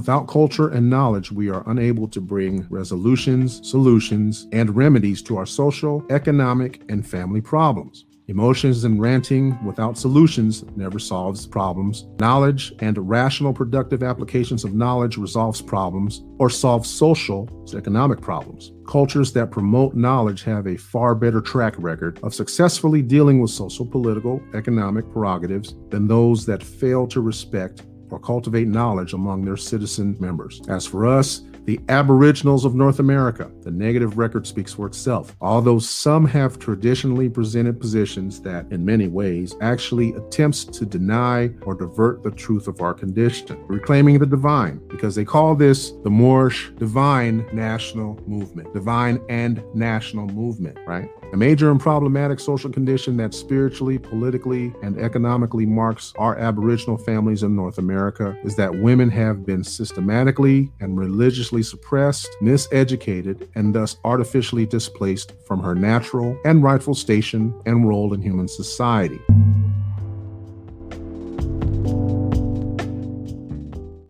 Without culture and knowledge, we are unable to bring resolutions, solutions, and remedies to our social, economic, and family problems. Emotions and ranting without solutions never solves problems. Knowledge and rational, productive applications of knowledge resolves problems or solves social, economic problems. Cultures that promote knowledge have a far better track record of successfully dealing with social, political, economic prerogatives than those that fail to respect or cultivate knowledge among their citizen members. As for us, the Aboriginals of North America, the negative record speaks for itself. Although some have traditionally presented positions that, in many ways, actually attempts to deny or divert the truth of our condition, reclaiming the divine, because they call this the Moorish Divine National Movement. Divine and National Movement, right? A major and problematic social condition that spiritually, politically, and economically marks our Aboriginal families in North America is that women have been systematically and religiously suppressed, miseducated, and thus artificially displaced from her natural and rightful station and role in human society.